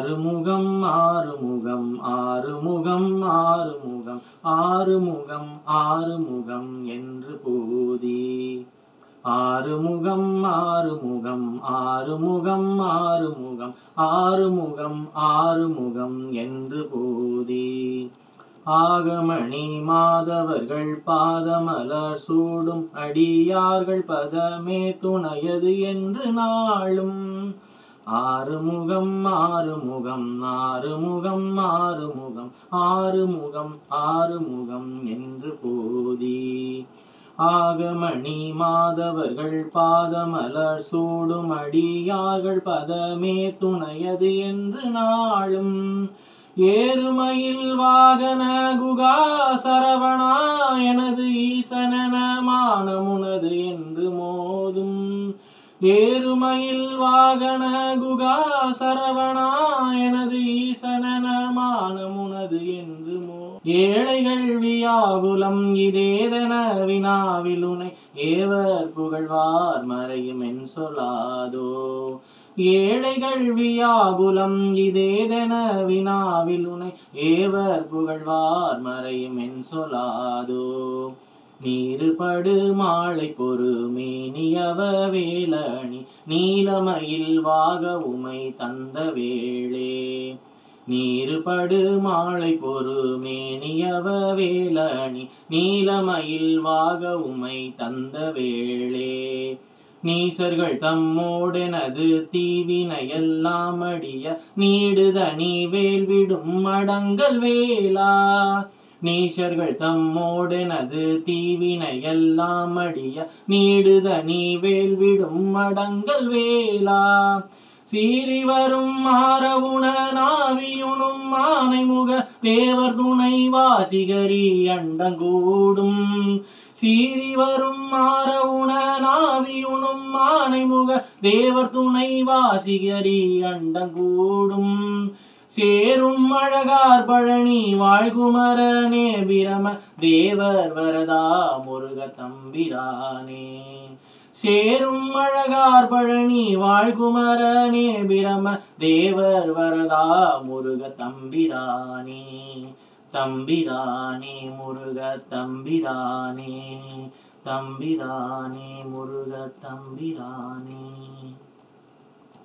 ஆறுமுகம் ஆறுமுகம் ஆறுமுகம் ஆறுமுகம் ஆறுமுகம் ஆறுமுகம் என்று போதி. ஆறுமுகம் ஆறுமுகம் ஆறுமுகம் ஆறுமுகம் ஆறுமுகம் ஆறுமுகம் என்று போதி. ஆகமணி மாதவர்கள் பாதமலர் சூடும் அடியார்கள் பதமே துணையது என்று நாளும். ஆறுமுகம் ஆறுமுகம் ஆறுமுகம் ஆறுமுகம் ஆறுமுகம் ஆறுமுகம் என்று போதி. ஆகமணி மாதவர்கள் பாதமலர் சூடும் அடியார்கள் பதமே துணையது என்று நாளும். ஏறுமயில் வாகன குகா சரவணா எனது ஈசனன மானமுனது என்று மோதும். ஏறுமயில் வாகன குகா சரவணா எனது ஈசனன மானமுனது என்று ஏழைகள் வியாகுலம் இதேதென வினாவிலுனை ஏவர் புகழ்வார் மறையும் என் சொல்லாதோ. ஏழைகள் வியாகுலம் இதேதென வினாவிலுனை ஏவர் புகழ்வார் மறையும் என் சொல்லாதோ. நீருபடு மாலை பொறு மேனியவ வேலணி நீலமயில் வாக உமை தந்த வேளே. நீருபடு மாலை பொறு மேனியவ வேலணி நீலமயில் வாக உமை தந்த வேளே. நீசர்கள் தம்மோடெனது தீவினையெல்லாம் அடிய நீடுதனி வேல்விடும் மடங்கல் வேலா. நீசர்கள் தம்மோடெனது தீவினையெல்லாம் அடிய நீடுதனி வேல்விடும் மடங்கல் வேலா. சீறி வரும் மாறவுண நாவியுணும் ஆனைமுக தேவர் துணை வாசிகரி அண்டங்கூடும். சீறி வரும் மாறவுண நாவியுணும் ஆனைமுக தேவர் துணை வாசிகரி அண்டங்கூடும். சேரும் அழகார் பழனி வாழ்குமரனே பிரம தேவர் வரதா முருக தம்பிரானே. சேரும் அழகார் பழனி வாழ்குமரனே பிரம தேவர் வரதா முருக தம்பிரானே. தம்பிரானே முருக தம்பிரானே. தம்பிரானே முருக தம்பிரானே.